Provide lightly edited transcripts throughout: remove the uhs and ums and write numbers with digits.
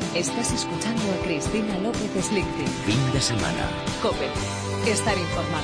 Estás escuchando a Cristina López Slichting. Fin de semana. COPE. Estar informado.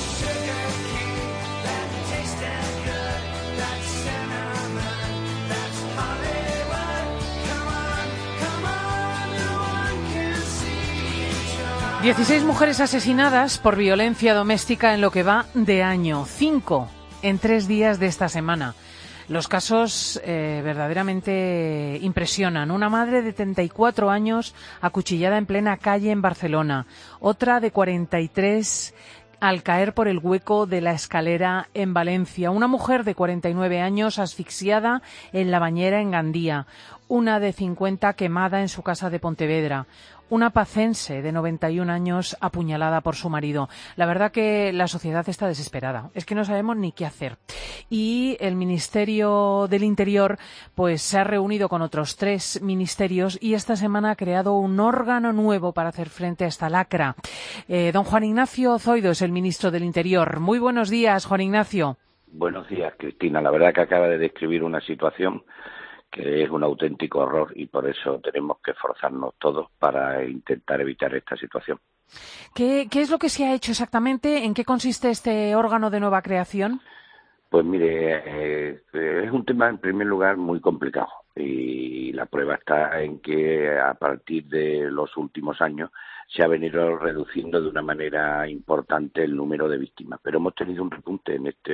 ...16 mujeres asesinadas por violencia doméstica en lo que va de año. 5 en 3 días de esta semana. Los casos verdaderamente impresionan. Una madre de 34 años acuchillada en plena calle en Barcelona. Otra de 43 al caer por el hueco de la escalera en Valencia. Una mujer de 49 años asfixiada en la bañera en Gandía. Una de 50 quemada en su casa de Pontevedra. Una pacense de 91 años apuñalada por su marido. La verdad que la sociedad está desesperada. Es que no sabemos ni qué hacer. Y el Ministerio del Interior pues se ha reunido con otros 3 ministerios y esta semana ha creado un órgano nuevo para hacer frente a esta lacra. Don Juan Ignacio Zoido es el ministro del Interior. Muy buenos días, Juan Ignacio. Buenos días, Cristina. La verdad que acaba de describir una situación que es un auténtico horror y por eso tenemos que esforzarnos todos para intentar evitar esta situación. ¿Qué es lo que se ha hecho exactamente? ¿En qué consiste este órgano de nueva creación? Pues mire, es un tema en primer lugar muy complicado y la prueba está en que a partir de los últimos años se ha venido reduciendo de una manera importante el número de víctimas, pero hemos tenido un repunte en esta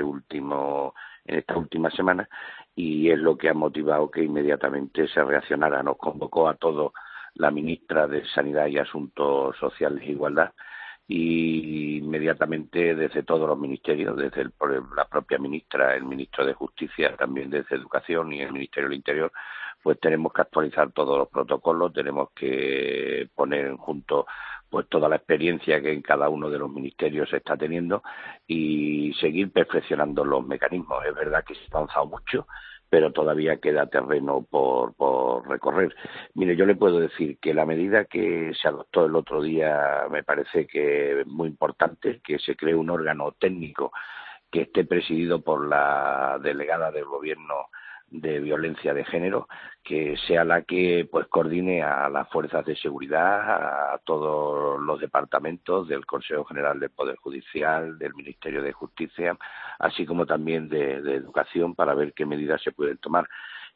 última semana y es lo que ha motivado que inmediatamente se reaccionara. Nos convocó a todos la ministra de Sanidad y Asuntos Sociales e Igualdad y inmediatamente desde todos los ministerios, desde la propia ministra, el ministro de Justicia, también desde Educación y el Ministerio del Interior, pues tenemos que actualizar todos los protocolos, tenemos que poner junto pues toda la experiencia que en cada uno de los ministerios se está teniendo y seguir perfeccionando los mecanismos. Es verdad que se ha avanzado mucho, pero todavía queda terreno por recorrer. Mire, yo le puedo decir que la medida que se adoptó el otro día me parece que es muy importante, que se cree un órgano técnico que esté presidido por la delegada del Gobierno de Violencia de Género, que sea la que pues coordine a las fuerzas de seguridad, a todos los departamentos del Consejo General del Poder Judicial, del Ministerio de Justicia, así como también de Educación, para ver qué medidas se pueden tomar.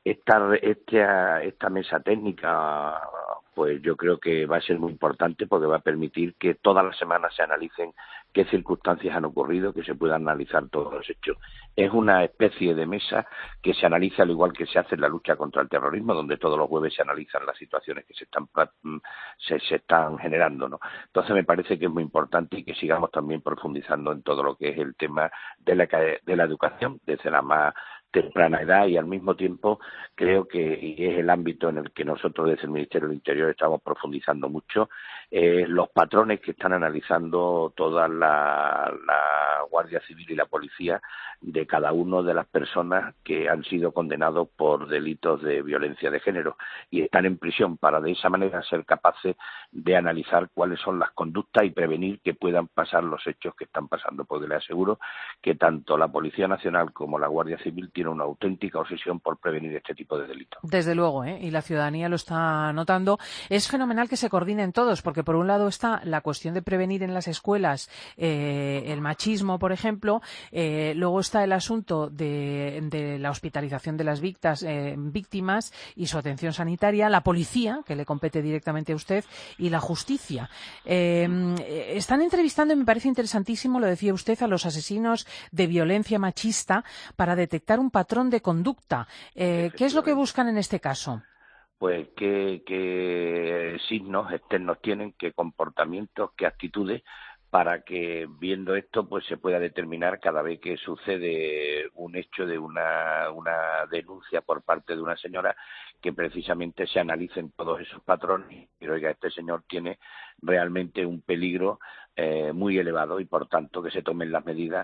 Esta mesa técnica, pues yo creo que va a ser muy importante porque va a permitir que todas las semanas se analicen qué circunstancias han ocurrido, que se puedan analizar todos los hechos. Es una especie de mesa que se analiza al igual que se hace en la lucha contra el terrorismo, donde todos los jueves se analizan las situaciones que se están generando, ¿no? Entonces me parece que es muy importante y que sigamos también profundizando en todo lo que es el tema de la educación, desde la más temprana edad, y al mismo tiempo creo que, y es el ámbito en el que nosotros desde el Ministerio del Interior estamos profundizando mucho, los patrones que están analizando toda la Guardia Civil y la Policía de cada una de las personas que han sido condenados por delitos de violencia de género y están en prisión, para de esa manera ser capaces de analizar cuáles son las conductas y prevenir que puedan pasar los hechos que están pasando, porque le aseguro que tanto la Policía Nacional como la Guardia Civil tiene una auténtica obsesión por prevenir este tipo de delitos. Desde luego, y la ciudadanía lo está notando. Es fenomenal que se coordinen todos, porque por un lado está la cuestión de prevenir en las escuelas el machismo, por ejemplo, luego está el asunto de la hospitalización de las víctimas y su atención sanitaria, la policía, que le compete directamente a usted, y la justicia. Están entrevistando, y me parece interesantísimo, lo decía usted, a los asesinos de violencia machista para detectar un patrón de conducta. ¿Qué es lo que buscan en este caso? Pues qué signos externos tienen, qué comportamientos, qué actitudes, para que viendo esto pues se pueda determinar cada vez que sucede un hecho de una denuncia por parte de una señora, que precisamente se analicen todos esos patrones y oiga, este señor tiene realmente un peligro muy elevado y por tanto que se tomen las medidas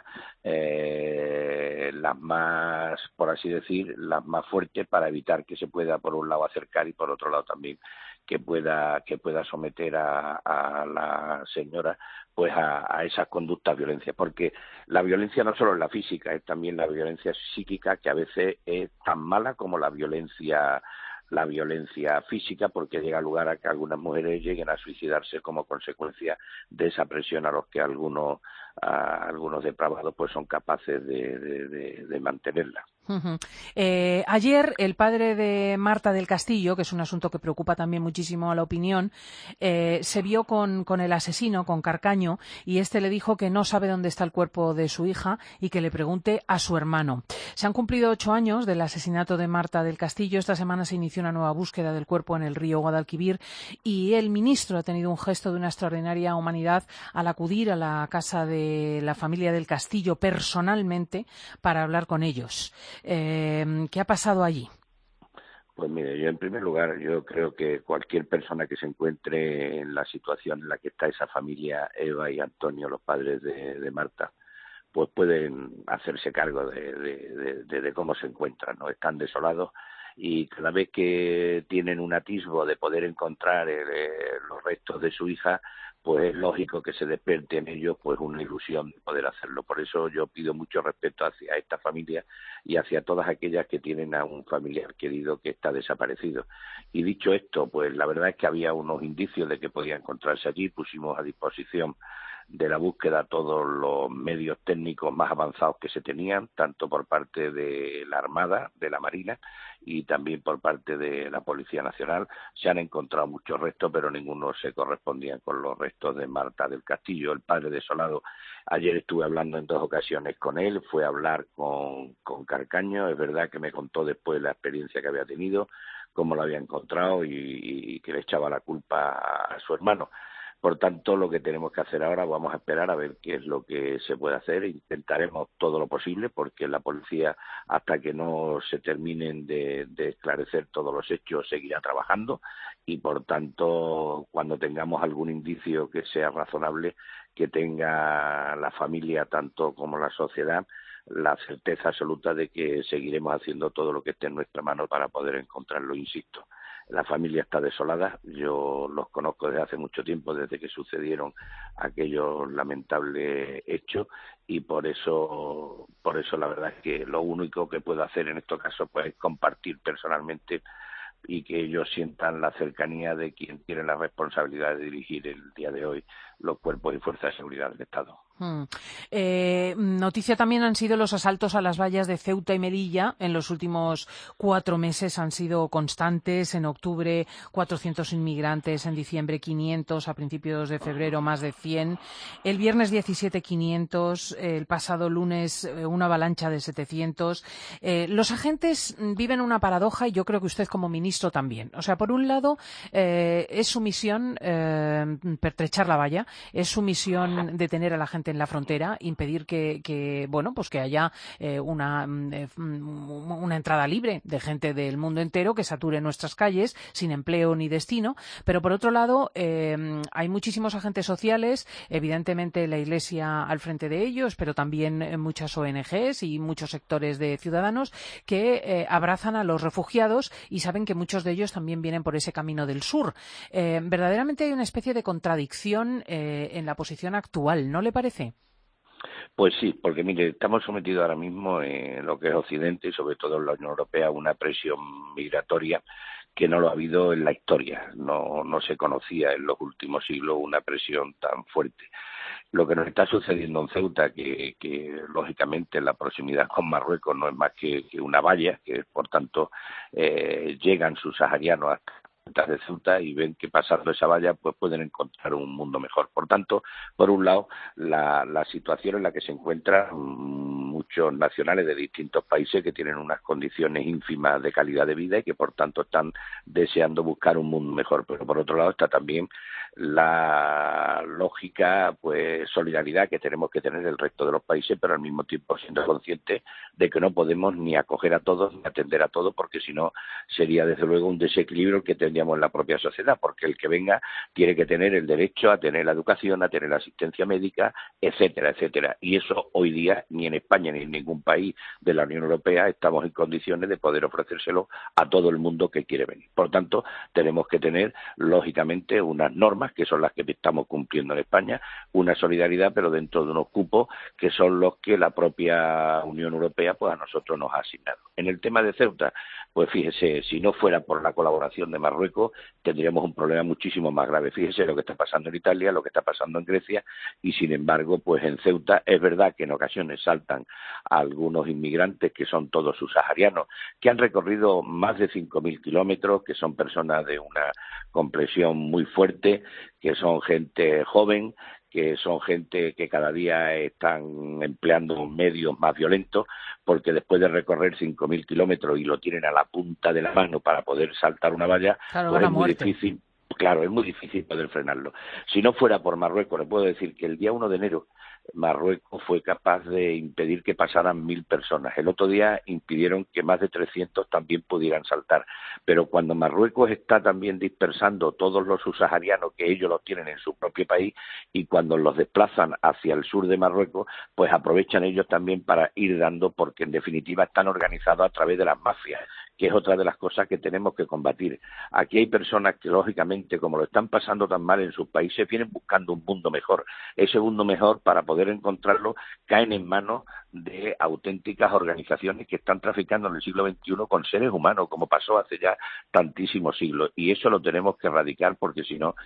las más, por así decir, las más fuertes para evitar que se pueda por un lado acercar y por otro lado también que pueda someter a la señora pues a esas conductas de violencia, porque la violencia no solo es la física, es también la violencia psíquica, que a veces es tan mala como la violencia la violencia física, porque llega lugar a que algunas mujeres lleguen a suicidarse como consecuencia de esa presión a los que algunos depravados pues son capaces de mantenerla. Uh-huh. Ayer el padre de Marta del Castillo, que es un asunto que preocupa también muchísimo a la opinión, se vio con el asesino, con Carcaño, y este le dijo que no sabe dónde está el cuerpo de su hija y que le pregunte a su hermano. Se han cumplido 8 años del asesinato de Marta del Castillo. Esta semana se inició una nueva búsqueda del cuerpo en el río Guadalquivir y el ministro ha tenido un gesto de una extraordinaria humanidad al acudir a la casa de la familia del Castillo personalmente para hablar con ellos. ¿Qué ha pasado allí? Pues mire, yo en primer lugar, yo creo que cualquier persona que se encuentre en la situación en la que está esa familia, Eva y Antonio, los padres de Marta, pues pueden hacerse cargo de cómo se encuentran, ¿no? Están desolados y cada vez que tienen un atisbo de poder encontrar los restos de su hija, pues es lógico que se despierte en ellos pues una ilusión de poder hacerlo. Por eso yo pido mucho respeto hacia esta familia y hacia todas aquellas que tienen a un familiar querido que está desaparecido. Y dicho esto, pues la verdad es que había unos indicios de que podía encontrarse allí. Pusimos a disposición de la búsqueda todos los medios técnicos más avanzados que se tenían, tanto por parte de la Armada, de la Marina y también por parte de la Policía Nacional. Se han encontrado muchos restos, pero ninguno se correspondía con los restos de Marta del Castillo, el padre desolado. Ayer estuve hablando en 2 ocasiones con él, fue a hablar con Carcaño. Es verdad que me contó después la experiencia que había tenido, cómo lo había encontrado y que le echaba la culpa a su hermano. Por tanto, lo que tenemos que hacer ahora, vamos a esperar a ver qué es lo que se puede hacer. Intentaremos todo lo posible, porque la policía, hasta que no se terminen de esclarecer todos los hechos, seguirá trabajando y, por tanto, cuando tengamos algún indicio que sea razonable, que tenga la familia, tanto como la sociedad, la certeza absoluta de que seguiremos haciendo todo lo que esté en nuestra mano para poder encontrarlo, insisto. La familia está desolada, yo los conozco desde hace mucho tiempo, desde que sucedieron aquellos lamentables hechos, y por eso la verdad es que lo único que puedo hacer en estos casos pues es compartir personalmente y que ellos sientan la cercanía de quien tiene la responsabilidad de dirigir el día de hoy los cuerpos y fuerzas de seguridad del Estado. Noticia también han sido los asaltos a las vallas de Ceuta y Melilla. En los últimos 4 meses han sido constantes. En octubre 400 inmigrantes, en diciembre 500, a principios de febrero más de 100. El viernes 17 500, el pasado lunes una avalancha de 700. Los agentes viven una paradoja y yo creo que usted como ministro también. O sea, por un lado es su misión pertrechar la valla, es su misión detener a la gente en la frontera, impedir que haya una entrada libre de gente del mundo entero que sature nuestras calles sin empleo ni destino. Pero por otro lado hay muchísimos agentes sociales, evidentemente la Iglesia al frente de ellos, pero también muchas ONGs y muchos sectores de ciudadanos que abrazan a los refugiados y saben que muchos de ellos también vienen por ese camino del sur. Verdaderamente hay una especie de contradicción en la posición actual, ¿no le parece? Pues sí, porque mire, estamos sometidos ahora mismo en lo que es Occidente y sobre todo en la Unión Europea a una presión migratoria que no lo ha habido en la historia. No se conocía en los últimos siglos una presión tan fuerte. Lo que nos está sucediendo en Ceuta, que lógicamente la proximidad con Marruecos no es más que una valla, que por tanto llegan subsaharianos hasta de Ceuta y ven que pasando esa valla pues pueden encontrar un mundo mejor. Por tanto, por un lado, la situación en la que se encuentran muchos nacionales de distintos países que tienen unas condiciones ínfimas de calidad de vida y que por tanto están deseando buscar un mundo mejor. Pero por otro lado está también la lógica pues solidaridad que tenemos que tener el resto de los países, pero al mismo tiempo siendo conscientes de que no podemos ni acoger a todos ni atender a todos, porque si no sería desde luego un desequilibrio que tendríamos en la propia sociedad, porque el que venga tiene que tener el derecho a tener la educación, a tener la asistencia médica, etcétera, etcétera. Y eso hoy día ni en España ni ni en ningún país de la Unión Europea estamos en condiciones de poder ofrecérselo a todo el mundo que quiere venir. Por tanto, tenemos que tener, lógicamente, unas normas, que son las que estamos cumpliendo en España, una solidaridad, pero dentro de unos cupos que son los que la propia Unión Europea pues a nosotros nos ha asignado. En el tema de Ceuta, pues fíjese, si no fuera por la colaboración de Marruecos, tendríamos un problema muchísimo más grave. Fíjese lo que está pasando en Italia, lo que está pasando en Grecia, y sin embargo, pues en Ceuta es verdad que en ocasiones saltan algunos inmigrantes que son todos subsaharianos, que han recorrido más de 5.000 kilómetros, que son personas de una complexión muy fuerte, que son gente joven, que son gente que cada día están empleando medios más violentos, porque después de recorrer 5.000 kilómetros y lo tienen a la punta de la mano para poder saltar una valla, Claro, pues van a es muy muerte. difícil. Claro, es muy difícil poder frenarlo. Si no fuera por Marruecos, le puedo decir que el día 1 de enero Marruecos fue capaz de impedir que pasaran 1.000 personas. El otro día impidieron que más de 300 también pudieran saltar. Pero cuando Marruecos está también dispersando todos los subsaharianos que ellos los tienen en su propio país, y cuando los desplazan hacia el sur de Marruecos, pues aprovechan ellos también para ir dando, porque en definitiva están organizados a través de las mafias, que es otra de las cosas que tenemos que combatir. Aquí hay personas que, lógicamente, como lo están pasando tan mal en sus países, vienen buscando un mundo mejor. Ese mundo mejor, para poder encontrarlo, caen en manos de auténticas organizaciones que están traficando en el siglo XXI con seres humanos, como pasó hace ya tantísimos siglos. Y eso lo tenemos que erradicar, porque si no,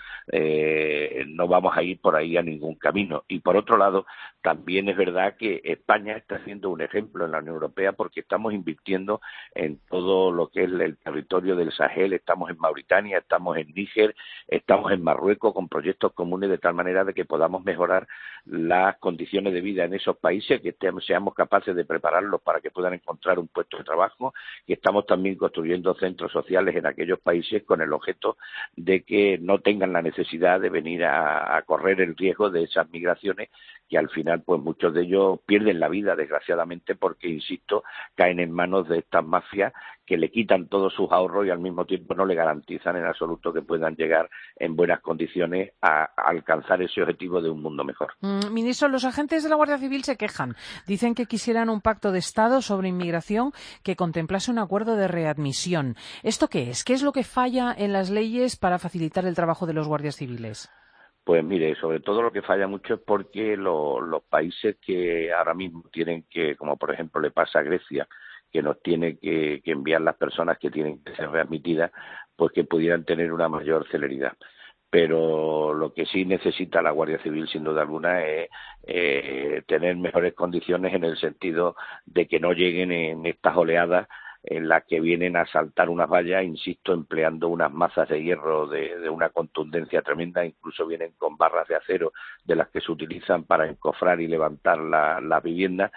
no vamos a ir por ahí a ningún camino. Y por otro lado, también es verdad que España está siendo un ejemplo en la Unión Europea, porque estamos invirtiendo en todo lo que es el territorio del Sahel. Estamos en Mauritania, estamos en Níger, estamos en Marruecos con proyectos comunes, de tal manera de que podamos mejorar las condiciones de vida en esos países, que seamos capaces de prepararlos para que puedan encontrar un puesto de trabajo, que estamos también construyendo centros sociales en aquellos países con el objeto de que no tengan la necesidad de venir a correr el riesgo de esas migraciones, que al final pues muchos de ellos pierden la vida, desgraciadamente, porque, insisto, caen en manos de estas mafias que le quitan todos sus ahorros y al mismo tiempo no le garantizan en absoluto que puedan llegar en buenas condiciones a alcanzar ese objetivo de un mundo mejor. Ministro, los agentes de la Guardia Civil se quejan. Dicen que quisieran un pacto de Estado sobre inmigración que contemplase un acuerdo de readmisión. ¿Esto qué es? ¿Qué es lo que falla en las leyes para facilitar el trabajo de los guardias civiles? Pues mire, sobre todo lo que falla mucho es porque los países que ahora mismo tienen que, como por ejemplo le pasa a Grecia, que nos tiene que enviar las personas que tienen que ser readmitidas, pues que pudieran tener una mayor celeridad. Pero lo que sí necesita la Guardia Civil, sin duda alguna, es tener mejores condiciones, en el sentido de que no lleguen en estas oleadas en las que vienen a saltar unas vallas, insisto, empleando unas mazas de hierro de una contundencia tremenda, incluso vienen con barras de acero de las que se utilizan para encofrar y levantar las viviendas,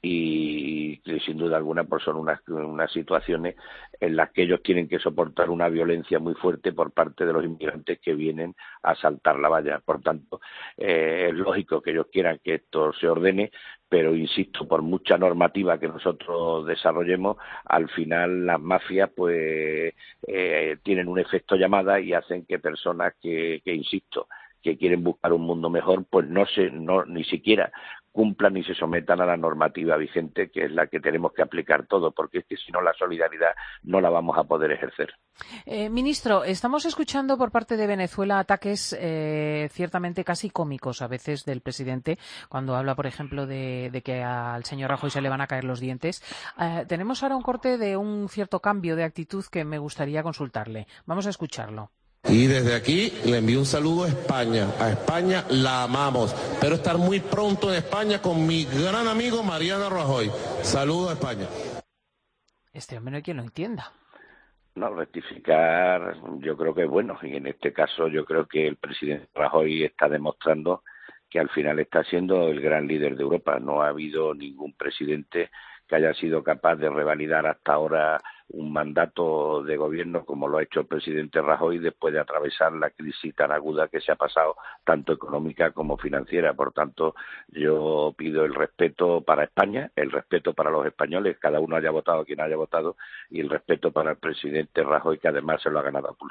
y sin duda alguna pues son unas situaciones en las que ellos tienen que soportar una violencia muy fuerte por parte de los inmigrantes que vienen a saltar la valla. Por tanto, es lógico que ellos quieran que esto se ordene, pero insisto, por mucha normativa que nosotros desarrollemos, al final las mafias pues tienen un efecto llamada y hacen que personas que insisto, que quieren buscar un mundo mejor, pues ni siquiera cumplan ni se sometan a la normativa vigente, que es la que tenemos que aplicar todo, porque es que si no, la solidaridad no la vamos a poder ejercer. Ministro, estamos escuchando por parte de Venezuela ataques ciertamente casi cómicos a veces del presidente, cuando habla, por ejemplo, de que al señor Rajoy se le van a caer los dientes. Tenemos ahora un corte de un cierto cambio de actitud que me gustaría consultarle. Vamos a escucharlo. Y desde aquí le envío un saludo a España. A España la amamos. Espero estar muy pronto en España con mi gran amigo Mariano Rajoy. Saludos a España. Este hombre no hay quien lo entienda. No, rectificar yo creo que es bueno, y en este caso yo creo que el presidente Rajoy está demostrando que al final está siendo el gran líder de Europa. No ha habido ningún presidente que haya sido capaz de revalidar hasta ahora un mandato de gobierno como lo ha hecho el presidente Rajoy, después de atravesar la crisis tan aguda que se ha pasado, tanto económica como financiera. Por tanto, yo pido el respeto para España, el respeto para los españoles, cada uno haya votado quien haya votado, y el respeto para el presidente Rajoy, que además se lo ha ganado a pulso.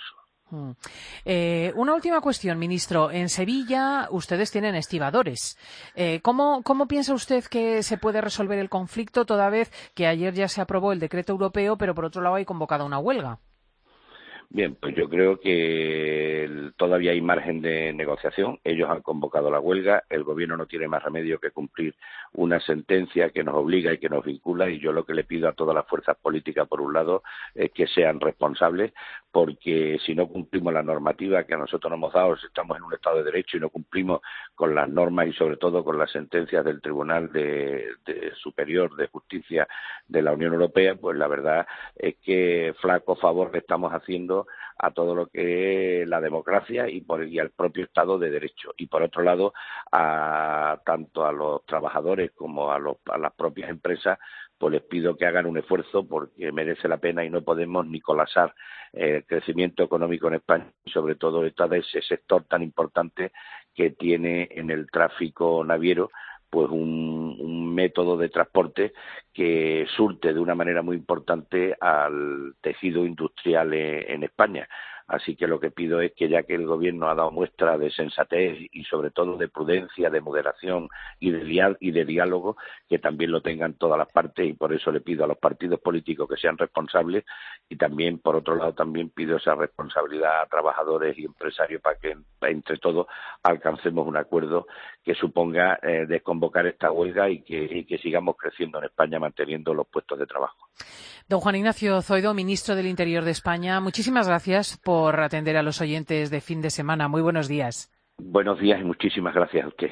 Una última cuestión, ministro. En Sevilla ustedes tienen estibadores. ¿Cómo piensa usted que se puede resolver el conflicto, toda vez que ayer ya se aprobó el decreto europeo, pero por otro lado hay convocada una huelga? Bien, pues yo creo que todavía hay margen de negociación. Ellos han convocado la huelga. El gobierno no tiene más remedio que cumplir una sentencia que nos obliga y que nos vincula. Y yo lo que le pido a todas las fuerzas políticas, por un lado, es que sean responsables, porque si no cumplimos la normativa que a nosotros nos hemos dado, si estamos en un Estado de Derecho y no cumplimos con las normas y sobre todo con las sentencias del Tribunal Superior de Justicia de la Unión Europea, pues la verdad es que flaco favor le estamos haciendo a todo lo que es la democracia y al propio Estado de Derecho. Y por otro lado, tanto a los trabajadores como a las propias empresas, pues les pido que hagan un esfuerzo, porque merece la pena y no podemos ni colapsar el crecimiento económico en España, y sobre todo de ese sector tan importante que tiene en el tráfico naviero pues un método de transporte que surte de una manera muy importante al tejido industrial en España. Así que lo que pido es que, ya que el Gobierno ha dado muestra de sensatez y sobre todo de prudencia, de moderación y de diálogo, que también lo tengan todas las partes, y por eso le pido a los partidos políticos que sean responsables, y también, por otro lado, también pido esa responsabilidad a trabajadores y empresarios para que entre todos alcancemos un acuerdo que suponga desconvocar esta huelga y que sigamos creciendo en España manteniendo los puestos de trabajo. Don Juan Ignacio Zoido, ministro del Interior de España, muchísimas gracias por atender a los oyentes de fin de semana. Muy buenos días. Buenos días y muchísimas gracias a usted.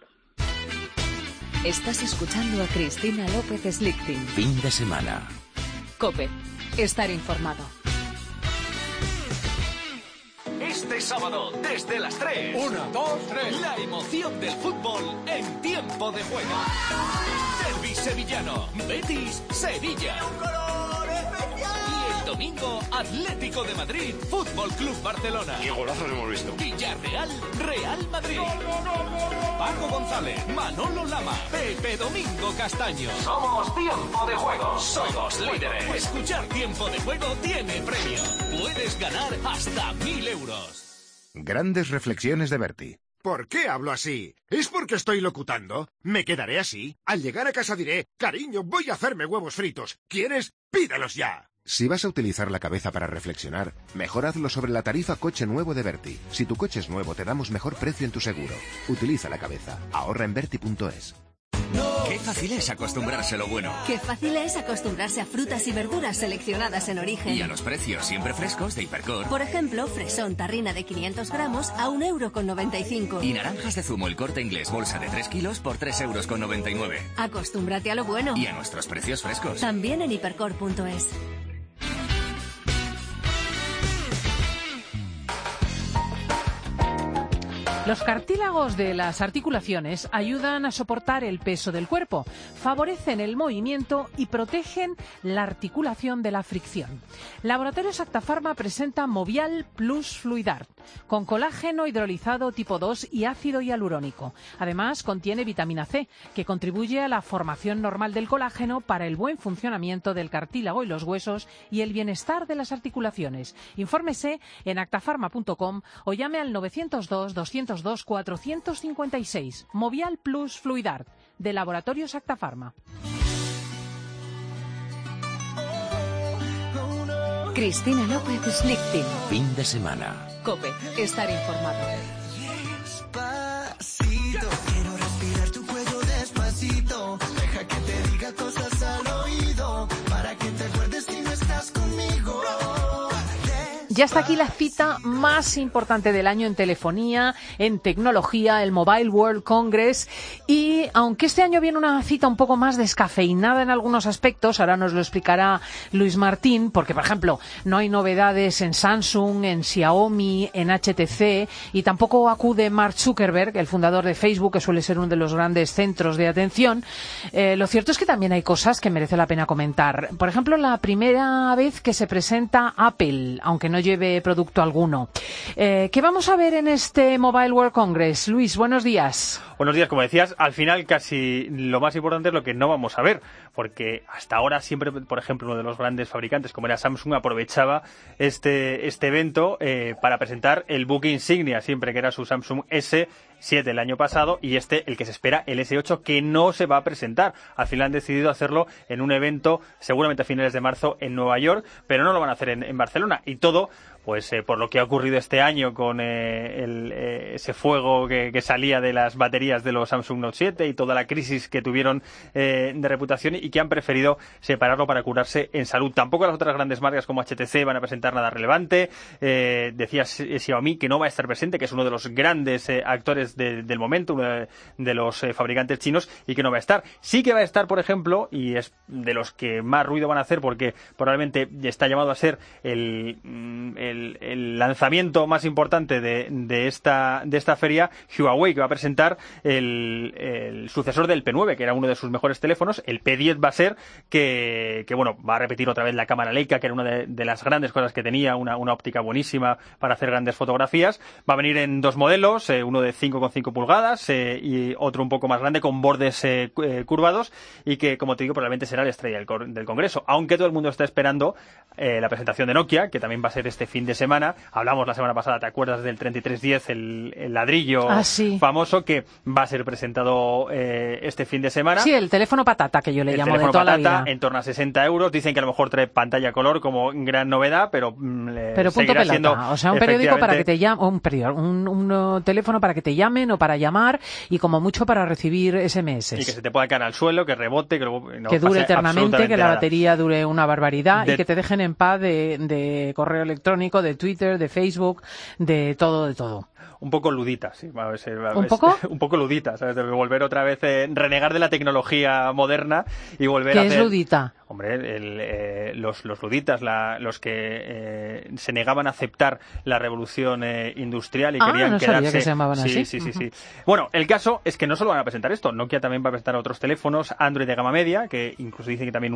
Estás escuchando a Cristina López Slichting. Fin de semana. COPE. Estar informado. Este sábado, desde las 3. 1, 2, 3. La emoción del fútbol en tiempo de juego. Derbi sevillano, Betis, Sevilla. Y el domingo, Atlético de Madrid, Fútbol Club Barcelona. ¡Qué golazos hemos visto! Villarreal, Real Madrid. Paco González, Manolo Lama, Pepe Domingo Castaño. Somos Tiempo de Juego. Somos líderes. Escuchar Tiempo de Juego tiene premio. Puedes ganar hasta 1.000 euros. Grandes reflexiones de Berti. ¿Por qué hablo así? ¿Es porque estoy locutando? ¿Me quedaré así? Al llegar a casa diré, cariño, voy a hacerme huevos fritos. ¿Quieres? Pídelos ya. Si vas a utilizar la cabeza para reflexionar, mejor hazlo sobre la tarifa coche nuevo de Berti. Si tu coche es nuevo, te damos mejor precio en tu seguro. Utiliza la cabeza. Ahorra en Berti.es. Qué fácil es acostumbrarse a lo bueno. Qué fácil es acostumbrarse a frutas y verduras seleccionadas en origen. Y a los precios siempre frescos de Hipercor. Por ejemplo, fresón tarrina de 500 gramos a 1,95 €. Y naranjas de zumo El Corte Inglés bolsa de 3 kilos por 3,99 €. Acostúmbrate a lo bueno. Y a nuestros precios frescos. También en hipercor.es. Los cartílagos de las articulaciones ayudan a soportar el peso del cuerpo, favorecen el movimiento y protegen la articulación de la fricción. Laboratorios Acta Pharma presenta Movial Plus Fluidart, con colágeno hidrolizado tipo 2 y ácido hialurónico. Además, contiene vitamina C, que contribuye a la formación normal del colágeno para el buen funcionamiento del cartílago y los huesos y el bienestar de las articulaciones. Infórmese en actafarma.com o llame al 902-202-456. Movial Plus Fluidart, de Laboratorios Acta Pharma. Cristina López Slichting. Fin de semana. COPE. Estar informado. Despacito, quiero respirar tu cuello despacito. Deja que te diga cosas al oído para que te acuerdes si no estás conmigo. Ya está aquí la cita más importante del año en telefonía, en tecnología, el Mobile World Congress. Y aunque este año viene una cita un poco más descafeinada en algunos aspectos, ahora nos lo explicará Luis Martín, porque, por ejemplo, no hay novedades en Samsung, en Xiaomi, en HTC, y tampoco acude Mark Zuckerberg, el fundador de Facebook, que suele ser uno de los grandes centros de atención. Lo cierto es que también hay cosas que merece la pena comentar. Por ejemplo, la primera vez que se presenta Apple, aunque no lleve producto alguno. ¿Qué vamos a ver en este Mobile World Congress? Luis, buenos días. Buenos días, como decías, al final casi lo más importante es lo que no vamos a ver, porque hasta ahora siempre, por ejemplo, uno de los grandes fabricantes como era Samsung aprovechaba este evento para presentar el buque insignia, siempre que era su Samsung S7 el año pasado, y el que se espera, el S8, que no se va a presentar. Al final han decidido hacerlo en un evento seguramente a finales de marzo en Nueva York, pero no lo van a hacer en Barcelona, y todo pues por lo que ha ocurrido este año con ese fuego que salía de las baterías de los Samsung Note 7 y toda la crisis que tuvieron de reputación, y que han preferido separarlo para curarse en salud. Tampoco las otras grandes marcas como HTC van a presentar nada relevante. Decía Xiaomi que no va a estar presente, que es uno de los grandes actores del momento, uno de los fabricantes chinos, y que no va a estar. Sí que va a estar, por ejemplo, y es de los que más ruido van a hacer porque probablemente está llamado a ser el lanzamiento más importante de esta feria, Huawei, que va a presentar el sucesor del P9, que era uno de sus mejores teléfonos. El P10 va a ser que bueno, va a repetir otra vez la cámara Leica, que era una de las grandes cosas que tenía, una óptica buenísima para hacer grandes fotografías. Va a venir en dos modelos, uno de 5,5 pulgadas y otro un poco más grande con bordes curvados, y que, como te digo, probablemente será la estrella del Congreso, aunque todo el mundo está esperando la presentación de Nokia, que también va a ser este fin de semana. Hablamos la semana pasada, ¿te acuerdas del 3310, el ladrillo famoso, que va a ser presentado este fin de semana? Sí, el teléfono patata, que yo le llamo de toda la vida. En torno a 60 euros. Dicen que a lo mejor trae pantalla color como gran novedad, pero punto pelota. Siendo, o sea, un periódico para que te llame, un teléfono para que te llamen o para llamar, y como mucho para recibir SMS. Y que se te pueda caer al suelo, que rebote, que dure eternamente, que la batería dure una barbaridad, y que te dejen en paz de correo electrónico, de Twitter, de Facebook, de todo. Un poco ludita, sí. ¿Un poco? Un poco ludita, ¿sabes? De volver otra vez, renegar de la tecnología moderna y volver a hacer... ¿Qué es ludita? Hombre, los luditas, los que se negaban a aceptar la revolución industrial y querían no quedarse... Sabía que se llamaban así. Sí. Bueno, el caso es que no solo van a presentar esto, Nokia también va a presentar otros teléfonos Android de gama media, que incluso dicen que también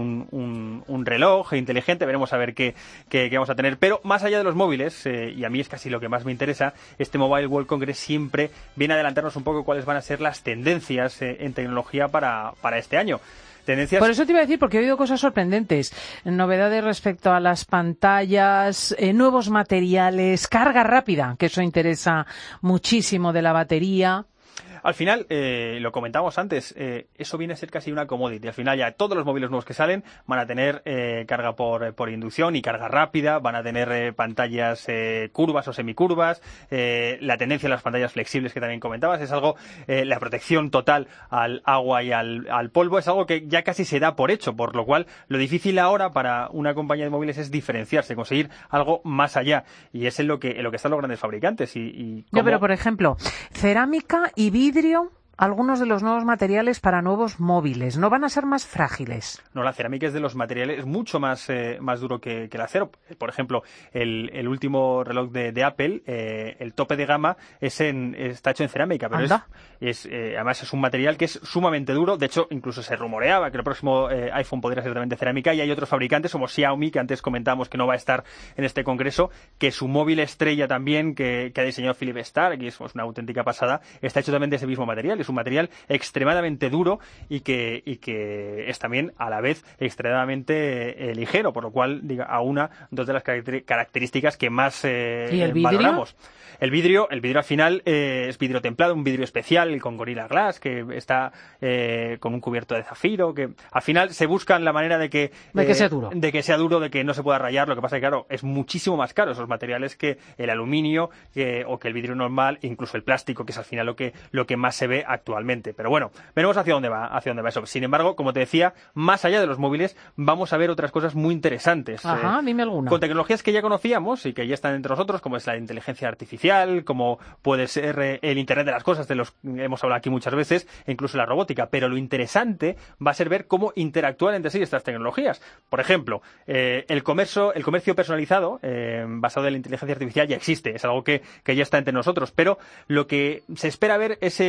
un reloj inteligente. Veremos a ver qué vamos a tener. Pero más allá de los móviles, y a mí es casi lo que más me interesa, este Mobile World Congress siempre viene a adelantarnos un poco cuáles van a ser las tendencias en tecnología para este año. Por eso te iba a decir, porque he oído cosas sorprendentes, novedades respecto a las pantallas, nuevos materiales, carga rápida, que eso interesa muchísimo de la batería. Al final, lo comentábamos antes, eso viene a ser casi una commodity. Al final ya todos los móviles nuevos que salen van a tener carga por inducción y carga rápida, van a tener pantallas curvas o semicurvas, la tendencia a las pantallas flexibles que también comentabas, es algo, la protección total al agua y al polvo es algo que ya casi se da por hecho, por lo cual lo difícil ahora para una compañía de móviles es diferenciarse, conseguir algo más allá, y es en lo que están los grandes fabricantes. Pero por ejemplo, cerámica y vidrio, algunos de los nuevos materiales para nuevos móviles, ¿no van a ser más frágiles? No, la cerámica es de los materiales mucho más duro que el acero. Por ejemplo, el último reloj de Apple, el tope de gama, está hecho en cerámica, pero además es un material que es sumamente duro. De hecho, incluso se rumoreaba que el próximo iPhone podría ser también de cerámica, y hay otros fabricantes como Xiaomi, que antes comentábamos que no va a estar en este congreso, que su móvil estrella también, que ha diseñado Philip Stark, que es una auténtica pasada, está hecho también de ese mismo material. Es un material extremadamente duro y que es también a la vez extremadamente ligero, por lo cual dos de las características que más valoramos. El vidrio al final es vidrio templado, un vidrio especial con Gorilla Glass, que está con un cubierto de zafiro, que al final se buscan la manera de que sea duro, de que no se pueda rayar. Lo que pasa es que, claro, es muchísimo más caro esos materiales que el aluminio o que el vidrio normal, incluso el plástico, que es al final lo que más se ve actualmente. Pero bueno, veremos hacia dónde va eso. Sin embargo, como te decía, más allá de los móviles, vamos a ver otras cosas muy interesantes. Dime alguna. Con tecnologías que ya conocíamos y que ya están entre nosotros, como es la inteligencia artificial, como puede ser el Internet de las cosas, de los que hemos hablado aquí muchas veces, e incluso la robótica. Pero lo interesante va a ser ver cómo interactúan entre sí estas tecnologías. Por ejemplo, el comercio personalizado, basado en la inteligencia artificial, ya existe. Es algo que ya está entre nosotros. Pero lo que se espera ver es un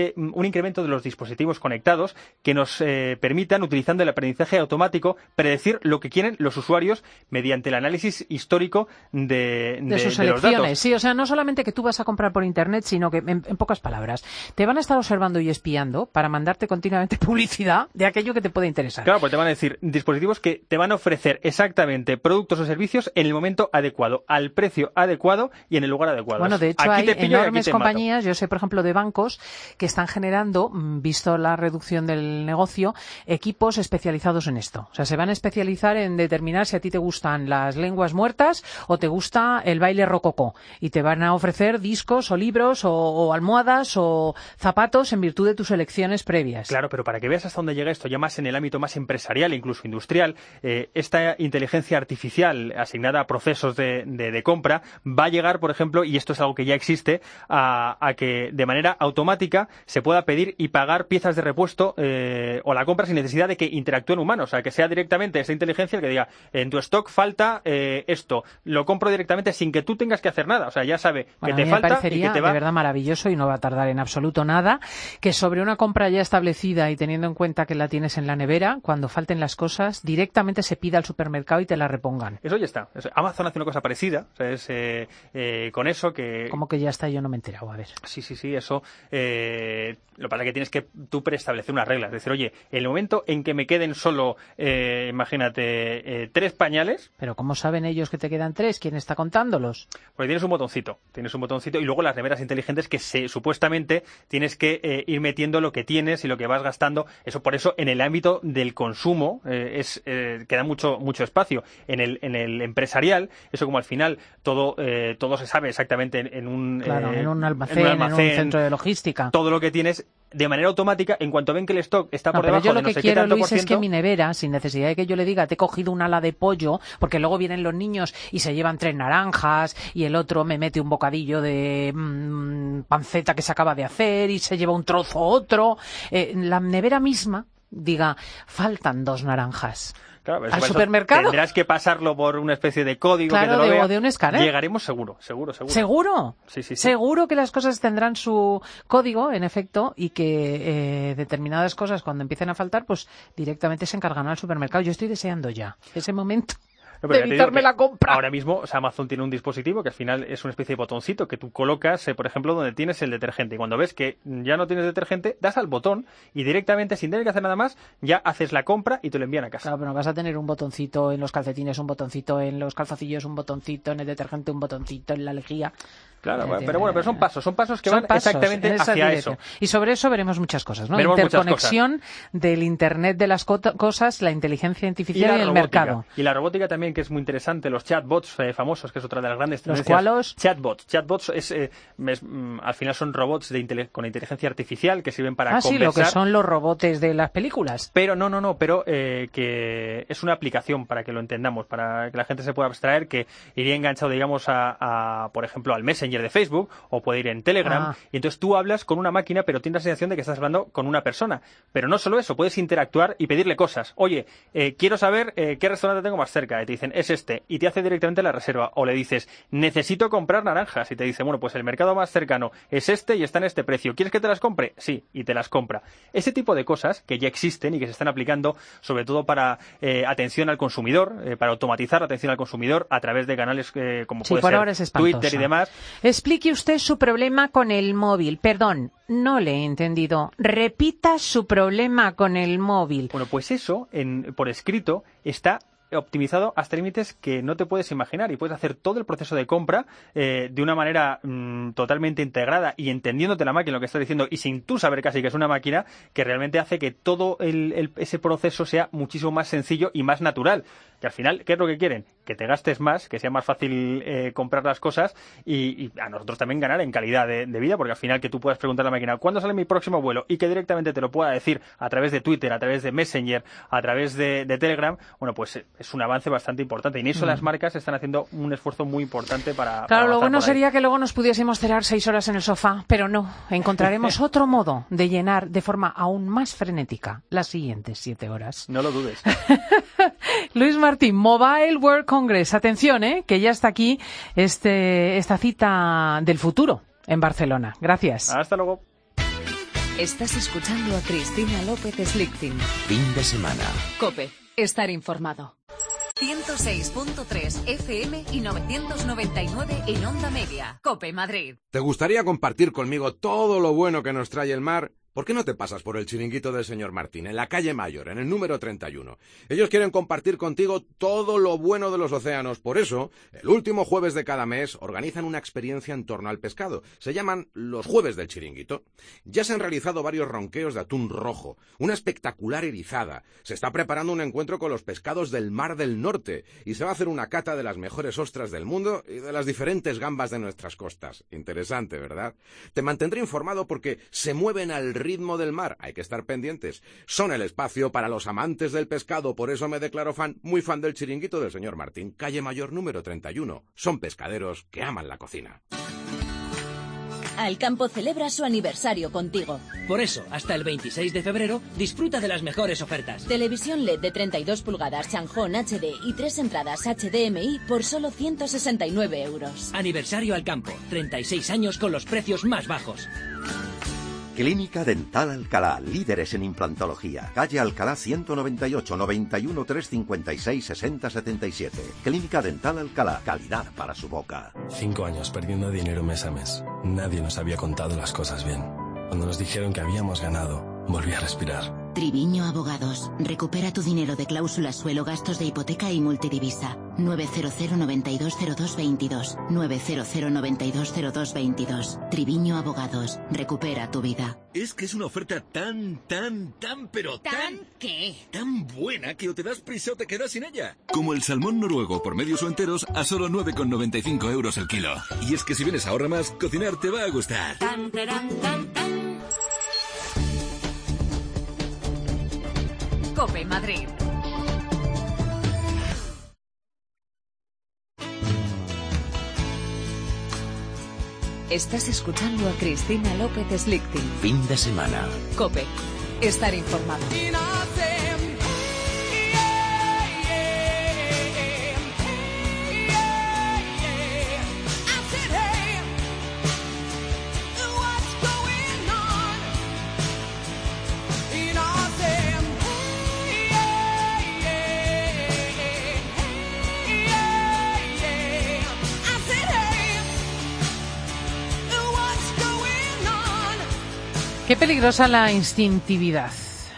incremento de los dispositivos conectados que nos permitan, utilizando el aprendizaje automático, predecir lo que quieren los usuarios mediante el análisis histórico de sus de los elecciones. datos. Sí, o sea, no solamente que tú vas a comprar por internet, sino que, en pocas palabras, te van a estar observando y espiando para mandarte continuamente publicidad de aquello que te puede interesar. Claro, pues te van a decir dispositivos que te van a ofrecer exactamente productos o servicios en el momento adecuado, al precio adecuado y en el lugar adecuado. Bueno, de hecho aquí hay te pillo enormes y aquí te compañías, yo sé por ejemplo de bancos, que están generando, visto la reducción del negocio, equipos especializados en esto. O sea, se van a especializar en determinar si a ti te gustan las lenguas muertas o te gusta el baile rococó. Y te van a ofrecer discos o libros o almohadas o zapatos en virtud de tus elecciones previas. Claro, pero para que veas hasta dónde llega esto, ya más en el ámbito más empresarial e incluso industrial, esta inteligencia artificial asignada a procesos de compra va a llegar, por ejemplo, y esto es algo que ya existe, a que de manera automática se pueda pedir y pagar piezas de repuesto o la compra sin necesidad de que interactúen humanos. O sea, que sea directamente esa inteligencia el que diga, en tu stock falta esto, lo compro directamente sin que tú tengas que hacer nada. O sea, ya sabe Bueno, que a te mí falta me parecería y que te va... de verdad maravilloso y no va a tardar en absoluto nada que sobre una compra ya establecida y teniendo en cuenta que la tienes en la nevera, cuando falten las cosas, directamente se pida al supermercado y te la repongan. Eso ya está. Amazon hace una cosa parecida, o sea, es con eso que... ¿Cómo que ya está? Yo no me he enterado, a ver. Sí, eso... lo que pasa es que tienes que tú preestablecer unas reglas. Es decir, oye, en el momento en que me queden solo, imagínate, 3 pañales... ¿Pero cómo saben ellos que te quedan 3? ¿Quién está contándolos? Porque tienes un botoncito y luego las neveras inteligentes que supuestamente tienes que ir metiendo lo que tienes y lo que vas gastando. Eso, por eso, en el ámbito del consumo queda mucho espacio. En el empresarial, eso como al final todo se sabe exactamente en un almacén, en un centro de logística. Todo lo que tienes de manera automática, en cuanto ven que el stock está por debajo de no sé qué tanto por ciento... Pero yo lo que quiero, Luis, es que mi nevera, sin necesidad de que yo le diga, te he cogido un ala de pollo, porque luego vienen los niños y se llevan 3 naranjas y el otro me mete un bocadillo de panceta que se acaba de hacer y se lleva un trozo otro. La nevera misma diga, faltan 2 naranjas. Claro, al supermercado tendrás que pasarlo por una especie de código, claro, que te lo vea. O de un escáner. Llegaremos seguro. ¿Seguro? Sí. Seguro que las cosas tendrán su código, en efecto, y que determinadas cosas, cuando empiecen a faltar, pues directamente se encargan al supermercado. Yo estoy deseando ya ese momento. De evitarme la compra. Ahora mismo, o sea, Amazon tiene un dispositivo que al final es una especie de botoncito que tú colocas, por ejemplo, donde tienes el detergente. Y cuando ves que ya no tienes detergente, das al botón y directamente, sin tener que hacer nada más, ya haces la compra y te lo envían a casa. Claro, pero vas a tener un botoncito en los calcetines, un botoncito en los calzoncillos, un botoncito en el detergente, un botoncito en la lejía. Claro, pero son pasos que van exactamente hacia eso. Y sobre eso veremos muchas cosas, ¿no? Veremos interconexión del Internet de las cosas, la inteligencia artificial y el mercado. Y la robótica también, que es muy interesante, los chatbots famosos, que es otra de las grandes tendencias. ¿Los cuáles? Chatbots al final son robots con inteligencia artificial que sirven para conversar. Sí, lo que son los robots de las películas. Pero pero que es una aplicación, para que lo entendamos, para que la gente se pueda abstraer, que iría enganchado, digamos, por ejemplo, al Messenger de Facebook, o puede ir en Telegram, y entonces tú hablas con una máquina, pero tienes la sensación de que estás hablando con una persona. Pero no solo eso, puedes interactuar y pedirle cosas. Oye, quiero saber qué restaurante tengo más cerca, y te dicen, es este, y te hace directamente la reserva. O le dices, necesito comprar naranjas, y te dice, bueno, pues el mercado más cercano es este y está en este precio. ¿Quieres que te las compre? Sí, y te las compra. Ese tipo de cosas que ya existen y que se están aplicando, sobre todo para atención al consumidor, para automatizar la atención al consumidor a través de canales como puede ser Twitter y demás. Explique usted su problema con el móvil. Perdón, no le he entendido. Repita su problema con el móvil. Bueno, pues eso, por escrito, está optimizado hasta límites que no te puedes imaginar, y puedes hacer todo el proceso de compra de una manera totalmente integrada y entendiéndote la máquina, lo que estás diciendo, y sin tú saber casi que es una máquina, que realmente hace que todo ese proceso sea muchísimo más sencillo y más natural. Que al final, ¿qué es lo que quieren? Que te gastes más, que sea más fácil comprar las cosas y a nosotros también ganar en calidad de vida, porque al final que tú puedas preguntar a la máquina ¿cuándo sale mi próximo vuelo? Y que directamente te lo pueda decir a través de Twitter, a través de Messenger, a través de Telegram, bueno, pues es un avance bastante importante. Y en eso las marcas están haciendo un esfuerzo muy importante para... Claro, lo bueno sería que luego nos pudiésemos cenar 6 horas en el sofá, pero no. Encontraremos otro modo de llenar de forma aún más frenética las siguientes 7 horas. No lo dudes. Luis Martín, Mobile World Congress. Atención, que ya está aquí esta cita del futuro en Barcelona. Gracias. Hasta luego. Estás escuchando a Cristina López Slichting. Fin de semana. COPE. Estar informado. 106.3 FM y 999 en Onda Media. COPE Madrid. ¿Te gustaría compartir conmigo todo lo bueno que nos trae el mar? ¿Por qué no te pasas por el chiringuito del señor Martín, en la calle Mayor, en el número 31? Ellos quieren compartir contigo todo lo bueno de los océanos. Por eso, el último jueves de cada mes organizan una experiencia en torno al pescado. Se llaman los Jueves del Chiringuito. Ya se han realizado varios ronqueos de atún rojo, una espectacular erizada. Se está preparando un encuentro con los pescados del Mar del Norte y se va a hacer una cata de las mejores ostras del mundo y de las diferentes gambas de nuestras costas. Interesante, ¿verdad? Te mantendré informado porque se mueven al ritmo del mar, hay que estar pendientes. Son el espacio para los amantes del pescado, por eso me declaro muy fan del chiringuito del señor Martín, calle Mayor número 31. Son pescaderos que aman la cocina. Alcampo celebra su aniversario contigo. Por eso, hasta el 26 de febrero, disfruta de las mejores ofertas. Televisión LED de 32 pulgadas Chanjón HD y 3 entradas HDMI por solo 169 euros. Aniversario Alcampo, 36 años con los precios más bajos. Clínica Dental Alcalá, líderes en implantología. Calle Alcalá 198, 91 356 60 77. Clínica Dental Alcalá, calidad para su boca. 5 años perdiendo dinero mes a mes. Nadie nos había contado las cosas bien. Cuando nos dijeron que habíamos ganado, volví a respirar. Triviño Abogados. Recupera tu dinero de cláusulas suelo, gastos de hipoteca y multidivisa. 900 9202 22. 900 9202 22. Triviño Abogados. Recupera tu vida. Es que es una oferta tan ¿Qué? tan buena que o te das prisa o te quedas sin ella. Como el salmón noruego por medios o enteros a solo 9,95 euros el kilo. Y es que si vienes a Ahorra Más, cocinar te va a gustar. COPE Madrid. Estás escuchando a Cristina López Slichting. Fin de semana. COPE. Estar informado. Qué peligrosa la instintividad.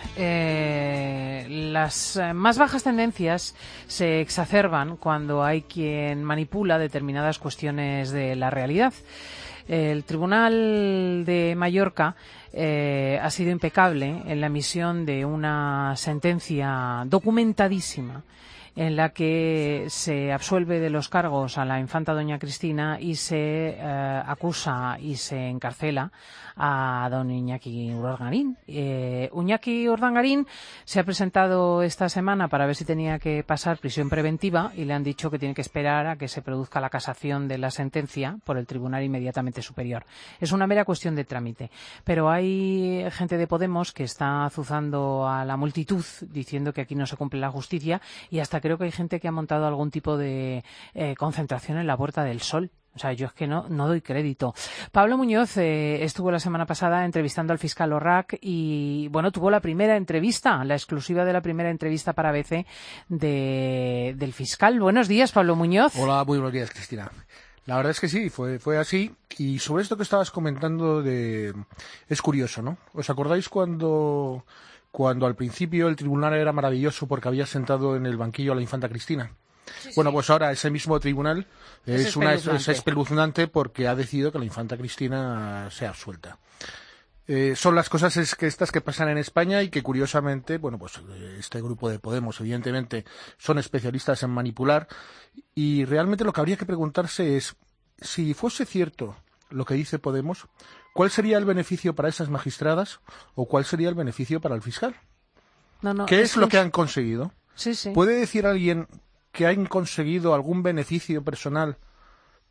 Las más bajas tendencias se exacerban cuando hay quien manipula determinadas cuestiones de la realidad. El Tribunal de Mallorca ha sido impecable en la emisión de una sentencia documentadísima en la que se absuelve de los cargos a la infanta doña Cristina y se acusa y se encarcela a don Iñaki Urdangarín. Iñaki Urdangarín se ha presentado esta semana para ver si tenía que pasar prisión preventiva y le han dicho que tiene que esperar a que se produzca la casación de la sentencia por el tribunal inmediatamente superior. Es una mera cuestión de trámite, pero hay gente de Podemos que está azuzando a la multitud diciendo que aquí no se cumple la justicia y hasta creo que hay gente que ha montado algún tipo de concentración en la Puerta del Sol. O sea, yo es que no doy crédito. Pablo Muñoz estuvo la semana pasada entrevistando al fiscal Orrac y, bueno, tuvo la primera entrevista, la exclusiva de la primera entrevista para ABC del fiscal. Buenos días, Pablo Muñoz. Hola, muy buenos días, Cristina. La verdad es que sí, fue así. Y sobre esto que estabas comentando es curioso, ¿no? ¿Os acordáis cuando al principio el tribunal era maravilloso porque había sentado en el banquillo a la infanta Cristina? Sí, bueno, pues ahora ese mismo tribunal es espeluznante porque ha decidido que la infanta Cristina sea absuelta. Son las cosas estas que pasan en España y que curiosamente, bueno, pues este grupo de Podemos evidentemente son especialistas en manipular y realmente lo que habría que preguntarse es si fuese cierto lo que dice Podemos, ¿cuál sería el beneficio para esas magistradas o cuál sería el beneficio para el fiscal? ¿Qué es lo que han conseguido? Sí. ¿Puede decir alguien que han conseguido algún beneficio personal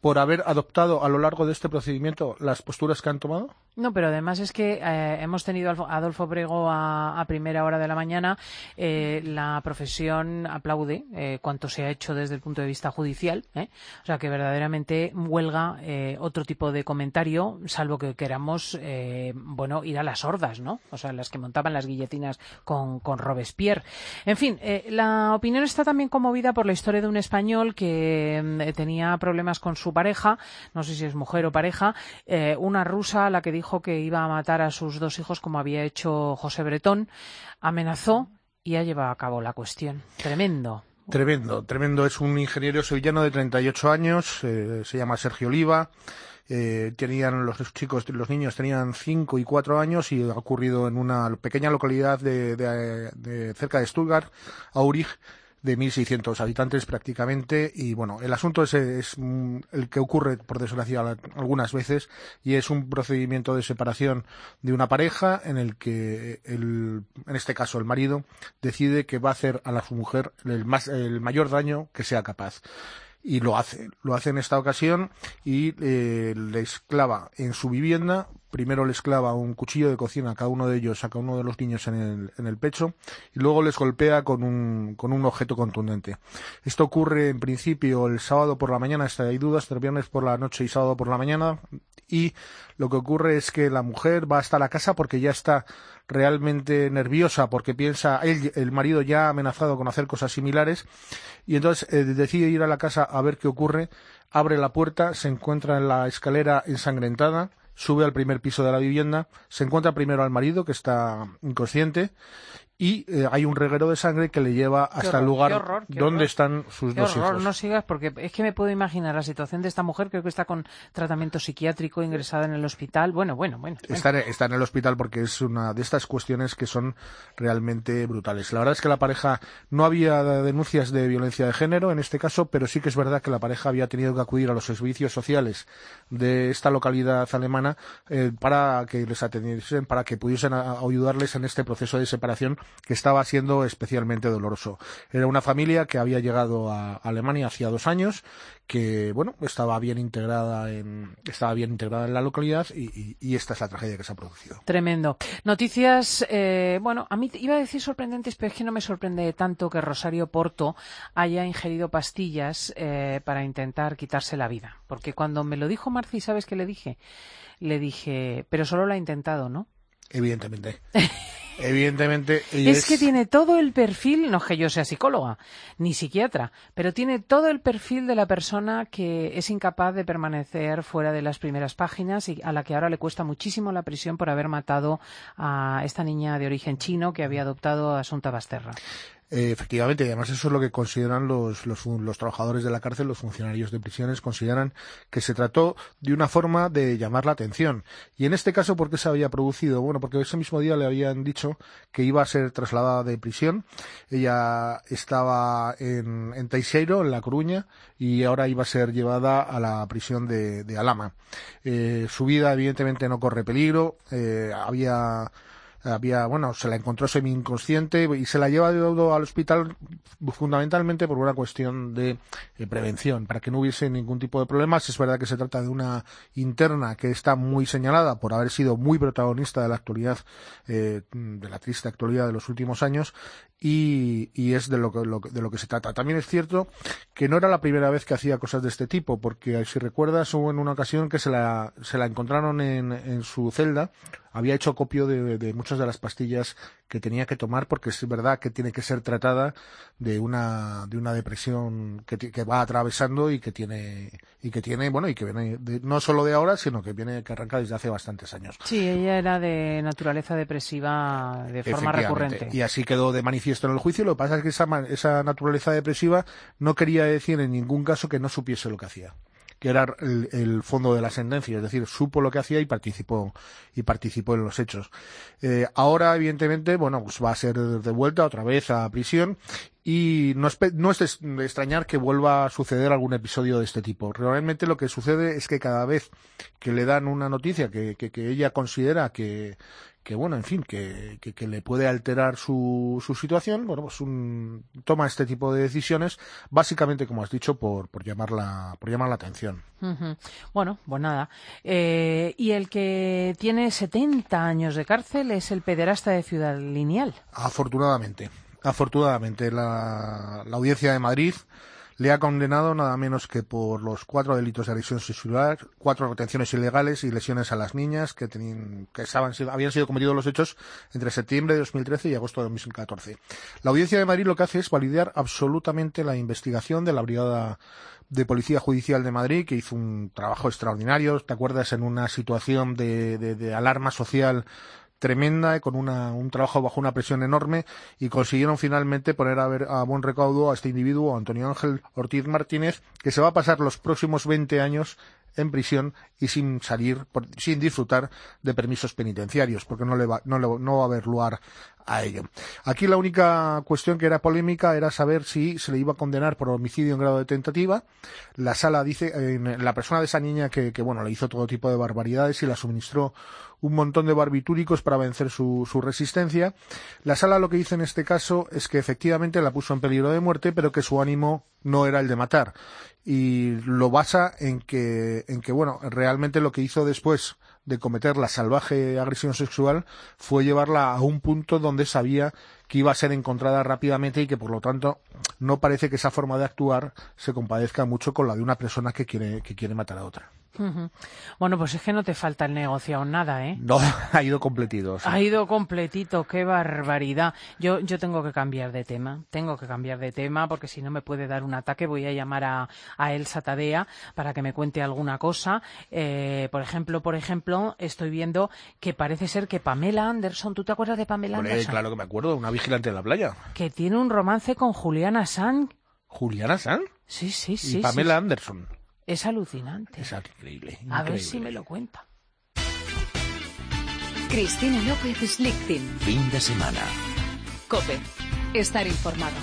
por haber adoptado a lo largo de este procedimiento las posturas que han tomado? No, pero además es que hemos tenido a Adolfo Brego a primera hora de la mañana. La profesión aplaude cuanto se ha hecho desde el punto de vista judicial. O sea, que verdaderamente huelga otro tipo de comentario, salvo que queramos ir a las sordas, ¿no? O sea, las que montaban las guilletinas con Robespierre. En fin, la opinión está también conmovida por la historia de un español que tenía problemas con su pareja, no sé si es mujer o pareja, una rusa a la que dijo que iba a matar a sus 2 hijos como había hecho José Bretón, amenazó y ha llevado a cabo la cuestión. Tremendo. Tremendo. Es un ingeniero sevillano de 38 años, se llama Sergio Oliva. Los niños tenían 5 y 4 años y ha ocurrido en una pequeña localidad de cerca de Stuttgart, Aurich, de 1.600 habitantes prácticamente, y bueno, el asunto es el que ocurre, por desgracia, algunas veces, y es un procedimiento de separación de una pareja en el que, en este caso, el marido decide que va a hacer a su mujer el mayor daño que sea capaz. Y lo hace en esta ocasión y les clava en su vivienda. Primero les clava un cuchillo de cocina a cada uno de ellos, a cada uno de los niños en el pecho, y luego les golpea con un objeto contundente. Esto ocurre en principio el sábado por la mañana, hasta hay dudas, entre viernes por la noche y sábado por la mañana, y lo que ocurre es que la mujer va hasta la casa porque ya está realmente nerviosa, porque piensa, el marido ya ha amenazado con hacer cosas similares, y entonces decide ir a la casa a ver qué ocurre, abre la puerta, se encuentra en la escalera ensangrentada, sube al primer piso de la vivienda, se encuentra primero al marido, que está inconsciente, y hay un reguero de sangre que le lleva hasta el lugar donde están sus 2 hijos. No sigas, porque es que me puedo imaginar la situación de esta mujer. Creo que está con tratamiento psiquiátrico, ingresada en el hospital. Bueno. Está en el hospital porque es una de estas cuestiones que son realmente brutales. La verdad es que la pareja, no había denuncias de violencia de género en este caso, pero sí que es verdad que la pareja había tenido que acudir a los servicios sociales de esta localidad alemana para que les atendiesen, para que pudiesen ayudarles en este proceso de separación que estaba siendo especialmente doloroso. Era una familia que había llegado a Alemania hacía 2 años, que estaba bien integrada en la localidad, y esta es la tragedia que se ha producido. Tremendo. Noticias, a mí iba a decir sorprendentes, pero es que no me sorprende tanto que Rosario Porto haya ingerido pastillas para intentar quitarse la vida. Porque cuando me lo dijo Marci, ¿sabes qué le dije? Le dije, pero solo lo ha intentado, ¿no? Evidentemente. Es que tiene todo el perfil, no es que yo sea psicóloga ni psiquiatra, pero tiene todo el perfil de la persona que es incapaz de permanecer fuera de las primeras páginas y a la que ahora le cuesta muchísimo la prisión por haber matado a esta niña de origen chino que había adoptado a Asunta Basterra. Efectivamente, y además eso es lo que consideran los trabajadores de la cárcel, los funcionarios de prisiones, consideran que se trató de una forma de llamar la atención. Y en este caso, ¿por qué se había producido? Bueno, porque ese mismo día le habían dicho que iba a ser trasladada de prisión. Ella estaba en Teixeiro, en La Coruña, y ahora iba a ser llevada a la prisión de Alhama. Su vida, evidentemente, no corre peligro. Se la encontró semi-inconsciente y se la lleva al hospital fundamentalmente por una cuestión de prevención, para que no hubiese ningún tipo de problemas. Es verdad que se trata de una interna que está muy señalada por haber sido muy protagonista de la actualidad, de la triste actualidad de los últimos años, y es de lo que se trata. También es cierto que no era la primera vez que hacía cosas de este tipo, porque si recuerdas, hubo en una ocasión que se la encontraron en su celda. Había hecho acopio de muchas de las pastillas que tenía que tomar, porque es verdad que tiene que ser tratada de una depresión que va atravesando y que viene no solo de ahora, sino que arranca desde hace bastantes años. Sí, ella era de naturaleza depresiva de forma recurrente. Y así quedó de manifiesto en el juicio. Lo que pasa es que esa naturaleza depresiva no quería decir en ningún caso que no supiese lo que hacía, que era el fondo de la sentencia, es decir, supo lo que hacía y participó en los hechos. Ahora, evidentemente, va a ser devuelta otra vez a prisión, y no es de extrañar que vuelva a suceder algún episodio de este tipo. Realmente lo que sucede es que cada vez que le dan una noticia que ella considera que bueno, en fin, que le puede alterar su situación, bueno, pues toma este tipo de decisiones, básicamente, como has dicho, por llamar la atención. Uh-huh. Bueno, pues nada. Y el que tiene 70 años de cárcel es el pederasta de Ciudad Lineal. Afortunadamente, la Audiencia de Madrid le ha condenado nada menos que por los 4 delitos de agresión sexual, 4 retenciones ilegales y lesiones a las niñas que habían sido cometidos los hechos entre septiembre de 2013 y agosto de 2014. La Audiencia de Madrid lo que hace es validar absolutamente la investigación de la Brigada de Policía Judicial de Madrid, que hizo un trabajo extraordinario, ¿te acuerdas? En una situación de alarma social tremenda, con un trabajo bajo una presión enorme, y consiguieron finalmente poner a buen recaudo a este individuo, Antonio Ángel Ortiz Martínez, que se va a pasar los próximos 20 años en prisión y sin disfrutar de permisos penitenciarios, porque no va a haber lugar a ello. Aquí la única cuestión que era polémica era saber si se le iba a condenar por homicidio en grado de tentativa. La sala dice, la persona de esa niña que bueno, le hizo todo tipo de barbaridades y la suministró un montón de barbitúricos para vencer su resistencia. La sala lo que dice en este caso es que efectivamente la puso en peligro de muerte, pero que su ánimo no era el de matar. Y lo basa en que bueno, realmente lo que hizo después de cometer la salvaje agresión sexual fue llevarla a un punto donde sabía que iba a ser encontrada rápidamente y que por lo tanto no parece que esa forma de actuar se compadezca mucho con la de una persona que quiere matar a otra. Uh-huh. Bueno, pues es que no te falta el negociado nada, ¿eh? No, ha ido completito. Sí. Ha ido completito, qué barbaridad. Yo tengo que cambiar de tema, porque si no me puede dar un ataque. Voy a llamar a Elsa Tadea para que me cuente alguna cosa. Por ejemplo, estoy viendo que parece ser que Pamela Anderson, ¿tú te acuerdas de Pamela Anderson? Claro que me acuerdo, una vigilante de la playa. Que tiene un romance con Julian Assange. ¿Julian Assange? Sí. Y Pamela Anderson. Es alucinante. Es increíble. A ver si me lo cuenta. Cristina López Slichting. Fin de semana. COPE. Estar informado.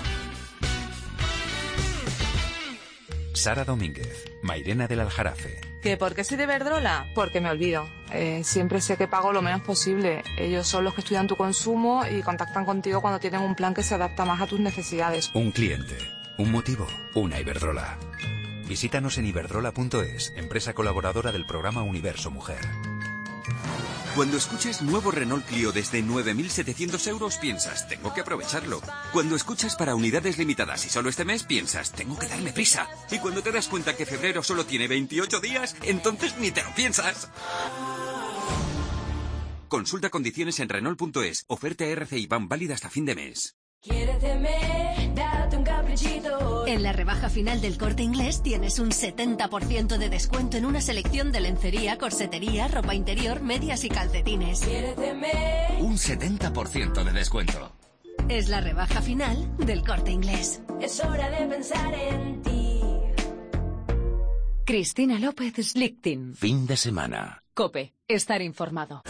Sara Domínguez, Mairena del Aljarafe. ¿Que por qué soy de Iberdrola? Porque me olvido. Siempre sé que pago lo menos posible. Ellos son los que estudian tu consumo y contactan contigo cuando tienen un plan que se adapta más a tus necesidades. Un cliente, un motivo, una Iberdrola. Visítanos en iberdrola.es, empresa colaboradora del programa Universo Mujer. Cuando escuchas nuevo Renault Clio desde 9.700 euros, piensas, tengo que aprovecharlo. Cuando escuchas para unidades limitadas y solo este mes, piensas, tengo que darme prisa. Y cuando te das cuenta que febrero solo tiene 28 días, entonces ni te lo piensas. Consulta condiciones en Renault.es. Oferta RCI Ban válida hasta fin de mes. Quiéreteme, date un caprichito. En la rebaja final del Corte Inglés tienes un 70% de descuento en una selección de lencería, corsetería, ropa interior, medias y calcetines. Quiéreteme. Un 70% de descuento. Es la rebaja final del Corte Inglés. Es hora de pensar en ti. Cristina López Slichting. Fin de semana. COPE. Estar informado.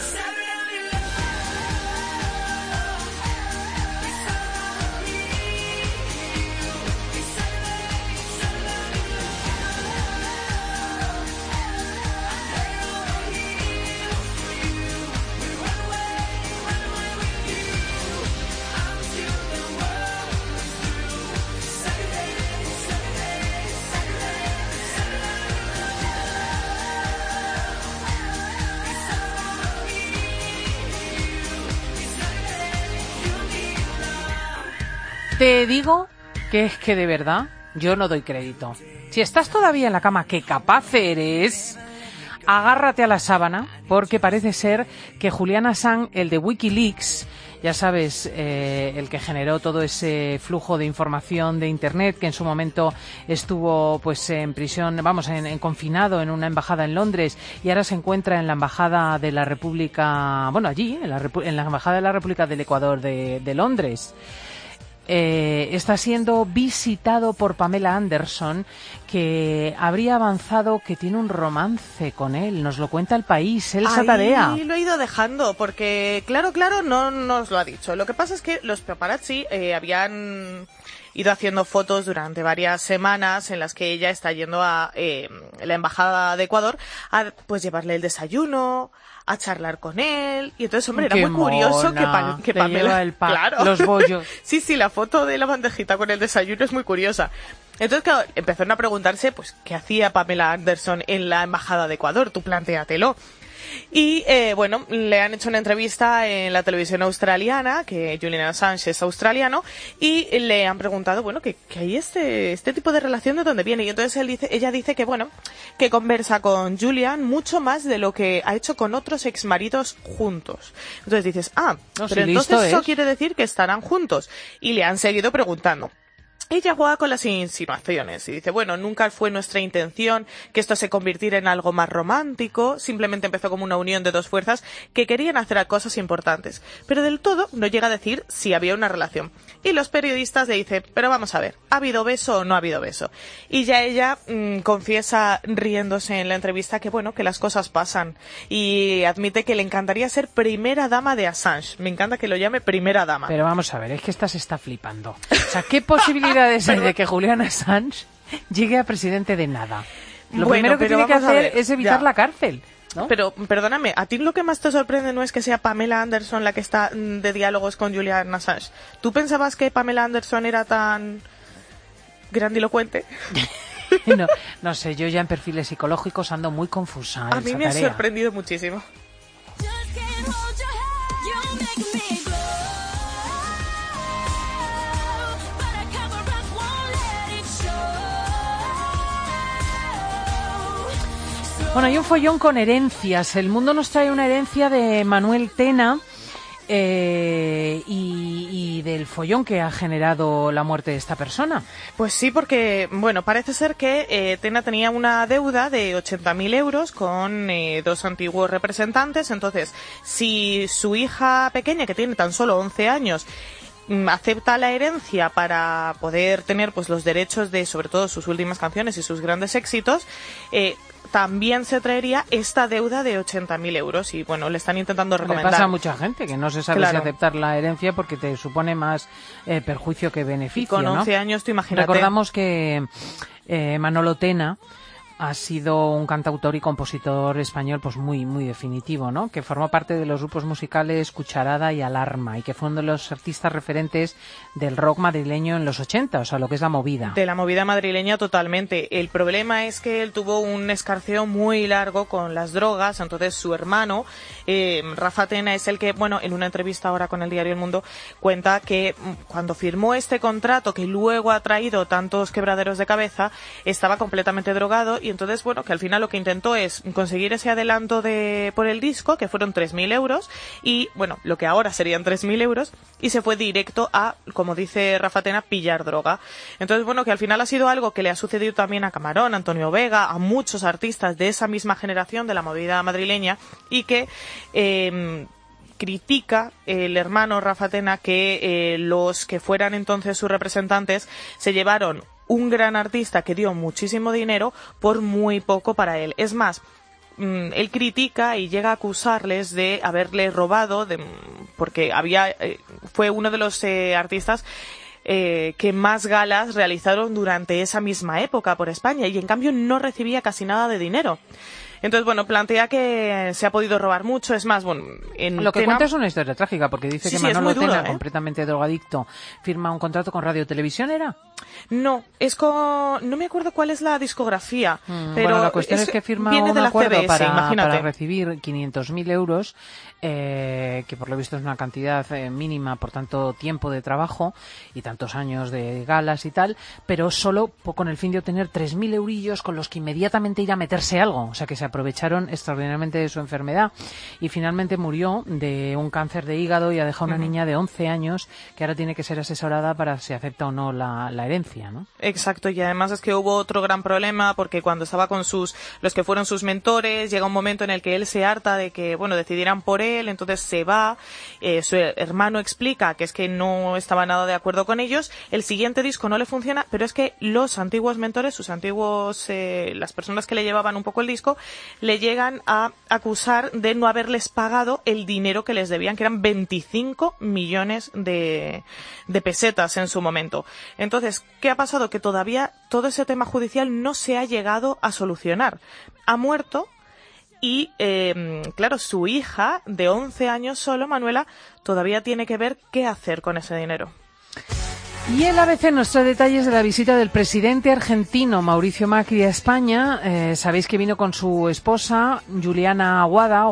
Te digo que es que de verdad yo no doy crédito. Si estás todavía en la cama, que capaz eres, agárrate a la sábana, porque parece ser que Julian Assange, el de WikiLeaks, ya sabes, el que generó todo ese flujo de información de Internet, que en su momento estuvo pues en prisión, en confinado en una embajada en Londres, y ahora se encuentra en la embajada de la República, allí, en la embajada de la República del Ecuador de Londres. Está siendo visitado por Pamela Anderson, que habría avanzado que tiene un romance con él. Nos lo cuenta El País, Elsa Tadea. Ahí lo he ido dejando, porque claro, no nos lo ha dicho. Lo que pasa es que los paparazzi habían ido haciendo fotos durante varias semanas en las que ella está yendo a la embajada de Ecuador a pues llevarle el desayuno, a charlar con él, y entonces, hombre, era muy curioso que Pamela... claro. Los bollos. Sí, la foto de la bandejita con el desayuno es muy curiosa. Entonces, claro, empezaron a preguntarse, pues, ¿qué hacía Pamela Anderson en la embajada de Ecuador? Tú plantéatelo. Y, bueno, le han hecho una entrevista en la televisión australiana, que Julian Assange es australiano, y le han preguntado, bueno, que hay este tipo de relación de dónde viene. Y entonces ella dice que, bueno, que conversa con Julian mucho más de lo que ha hecho con otros exmaridos juntos. Entonces dices, pero entonces eso quiere decir que estarán juntos. Y le han seguido preguntando. Ella juega con las insinuaciones y dice, bueno, nunca fue nuestra intención que esto se convirtiera en algo más romántico, simplemente empezó como una unión de dos fuerzas que querían hacer cosas importantes, pero del todo no llega a decir si había una relación. Y los periodistas le dicen, pero vamos a ver, ¿ha habido beso o no ha habido beso? Y ya ella confiesa riéndose en la entrevista que, bueno, que las cosas pasan y admite que le encantaría ser primera dama de Assange. Me encanta que lo llame primera dama. Pero vamos a ver, es que esta se está flipando. O sea, ¿qué posibilidad de que Julian Assange llegue a presidente de nada? Lo primero que tiene que hacer es evitar la cárcel, ¿no? Pero, perdóname, ¿a ti lo que más te sorprende no es que sea Pamela Anderson la que está de diálogos con Julian Assange? ¿Tú pensabas que Pamela Anderson era tan grandilocuente? No sé, yo ya en perfiles psicológicos ando muy confusa. A mí me ha sorprendido muchísimo. Bueno, hay un follón con herencias. El Mundo nos trae una herencia de Manuel Tena y del follón que ha generado la muerte de esta persona. Pues sí, porque, bueno, parece ser que Tena tenía una deuda de 80.000 euros con dos antiguos representantes. Entonces, si su hija pequeña, que tiene tan solo 11 años, acepta la herencia para poder tener pues los derechos de, sobre todo, sus últimas canciones y sus grandes éxitos, también se traería esta deuda de 80.000 euros y, bueno, le están intentando recomendar. Le pasa a mucha gente que no se sabe si aceptar la herencia porque te supone más perjuicio que beneficio, y con 11 años, tú imagínate. Recordamos que Manolo Tena ha sido un cantautor y compositor español pues muy muy definitivo, ¿no? Que formó parte de los grupos musicales Cucharada y Alarma y que fue uno de los artistas referentes del rock madrileño en los 80, o sea, lo que es la movida. De la movida madrileña totalmente. El problema es que él tuvo un escarceo muy largo con las drogas, entonces su hermano, Rafa Tena, es el que, bueno, en una entrevista ahora con el diario El Mundo, cuenta que cuando firmó este contrato, que luego ha traído tantos quebraderos de cabeza, estaba completamente drogado. Y entonces, bueno, que al final lo que intentó es conseguir ese adelanto por el disco, que fueron 3.000 euros, y, bueno, lo que ahora serían 3.000 euros, y se fue directo a, como dice Rafa Tena, pillar droga. Entonces, bueno, que al final ha sido algo que le ha sucedido también a Camarón, a Antonio Vega, a muchos artistas de esa misma generación de la movida madrileña, y que critica el hermano Rafa Tena que los que fueran entonces sus representantes se llevaron un gran artista que dio muchísimo dinero por muy poco para él. Es más, él critica y llega a acusarles de haberle robado, porque fue uno de los artistas que más galas realizaron durante esa misma época por España y en cambio no recibía casi nada de dinero. Entonces, bueno, plantea que se ha podido robar mucho. Es más, bueno, lo que cuenta es una historia trágica, porque dice que Manolo Tena, completamente drogadicto, firma un contrato con Radio Televisión, ¿era? No, no me acuerdo cuál es la discografía, pero bueno, la cuestión es que firma un acuerdo para recibir 500.000 euros, que por lo visto es una cantidad mínima por tanto tiempo de trabajo y tantos años de galas y tal, pero solo con el fin de obtener 3.000 eurillos con los que inmediatamente ir a meterse algo. O sea, que se aprovecharon extraordinariamente de su enfermedad y finalmente murió de un cáncer de hígado y ha dejado una niña de 11 años que ahora tiene que ser asesorada para si acepta o no la herencia, ¿no? Exacto, y además es que hubo otro gran problema porque cuando estaba con los que fueron sus mentores, llega un momento en el que él se harta de que, bueno, decidieran por él, entonces se va, su hermano explica que es que no estaba nada de acuerdo con ellos, el siguiente disco no le funciona, pero es que los antiguos mentores, sus antiguos, las personas que le llevaban un poco el disco, le llegan a acusar de no haberles pagado el dinero que les debían, que eran 25 millones de pesetas en su momento. Entonces, ¿qué ha pasado? Que todavía todo ese tema judicial no se ha llegado a solucionar. Ha muerto. Y, claro, su hija, de 11 años solo, Manuela, todavía tiene que ver qué hacer con ese dinero. Y el ABC nos trae detalles de la visita del presidente argentino Mauricio Macri a España. Sabéis que vino con su esposa, Juliana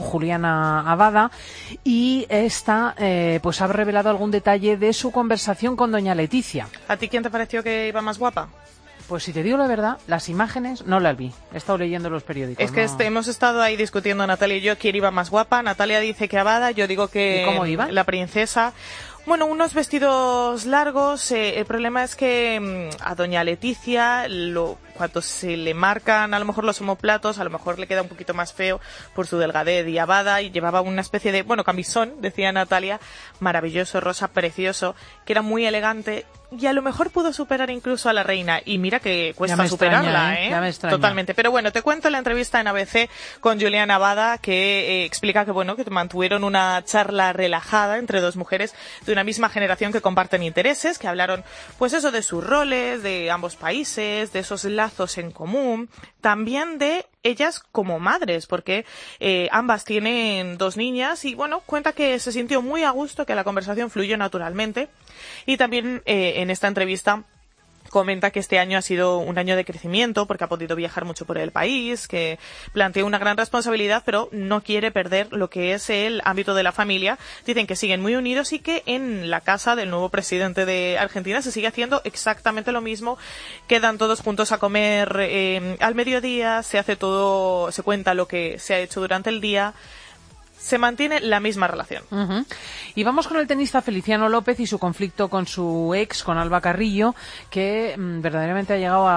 Abada, y esta pues ha revelado algún detalle de su conversación con doña Leticia. ¿A ti quién te pareció que iba más guapa? Pues si te digo la verdad, las imágenes no las vi. He estado leyendo los periódicos. Es que hemos estado ahí discutiendo, Natalia y yo, quién iba más guapa. Natalia dice que Abada, yo digo que... ¿Y cómo iba? La princesa. Bueno, unos vestidos largos. El problema es que a doña Leticia, cuando se le marcan a lo mejor los omoplatos, a lo mejor le queda un poquito más feo por su delgadez. Y Abada y llevaba una especie de, camisón, decía Natalia, maravilloso, rosa, precioso, que era muy elegante. Y a lo mejor pudo superar incluso a la reina. Y mira que cuesta superarla, Ya me extraña. Totalmente. Pero bueno, te cuento la entrevista en ABC con Juliana Abada, que explica que que mantuvieron una charla relajada entre dos mujeres de una misma generación que comparten intereses, que hablaron, pues eso, de sus roles, de ambos países, de esos lazos en común, también de ellas como madres, porque ambas tienen 2 niñas y cuenta que se sintió muy a gusto, que la conversación fluyó naturalmente. Y también en esta entrevista comenta que este año ha sido un año de crecimiento porque ha podido viajar mucho por el país, que plantea una gran responsabilidad, pero no quiere perder lo que es el ámbito de la familia. Dicen que siguen muy unidos y que en la casa del nuevo presidente de Argentina se sigue haciendo exactamente lo mismo. Quedan todos juntos a comer al mediodía, se cuenta lo que se ha hecho durante el día. Se mantiene la misma relación. Uh-huh. Y vamos con el tenista Feliciano López y su conflicto con su ex, con Alba Carrillo, que verdaderamente ha llegado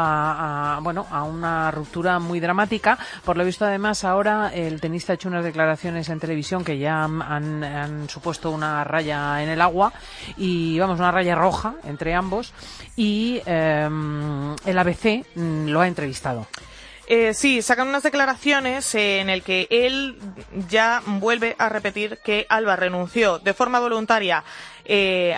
a una ruptura muy dramática. Por lo visto, además, ahora el tenista ha hecho unas declaraciones en televisión que ya han supuesto una raya en el agua, y una raya roja entre ambos, y el ABC lo ha entrevistado. Sí, sacan unas declaraciones en el que él ya vuelve a repetir que Alba renunció de forma voluntaria que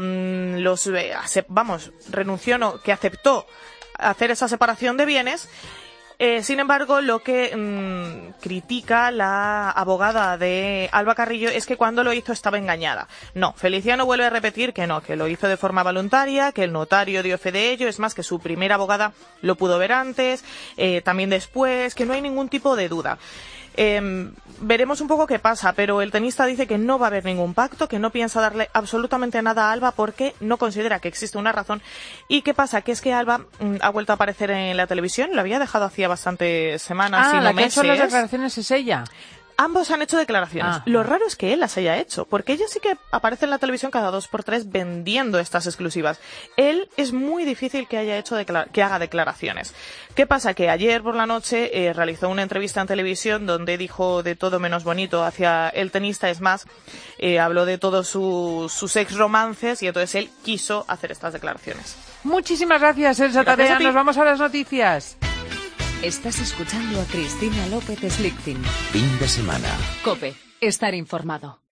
aceptó hacer esa separación de bienes. Sin embargo, lo que critica la abogada de Alba Carrillo es que cuando lo hizo estaba engañada. No, Feliciano vuelve a repetir que no, que lo hizo de forma voluntaria, que el notario dio fe de ello, es más, que su primera abogada lo pudo ver antes, también después, que no hay ningún tipo de duda. Veremos un poco qué pasa, pero el tenista dice que no va a haber ningún pacto, que no piensa darle absolutamente nada a Alba porque no considera que existe una razón. ¿Y qué pasa? Que es que Alba ha vuelto a aparecer en la televisión, lo había dejado hacía bastantes semanas, la que ha hecho las declaraciones es ella. Ambos han hecho declaraciones. Lo raro es que él las haya hecho, porque ella sí que aparece en la televisión cada 2x3 vendiendo estas exclusivas. Él es muy difícil que haga declaraciones. ¿Qué pasa? Que ayer por la noche realizó una entrevista en televisión donde dijo de todo menos bonito hacia el tenista. Es más, habló de todos sus ex romances y entonces él quiso hacer estas declaraciones. Muchísimas gracias, Elsa Tadea. Nos vamos a las noticias. Estás escuchando a Cristina López Slichting. Fin de semana. COPE. Estar informado.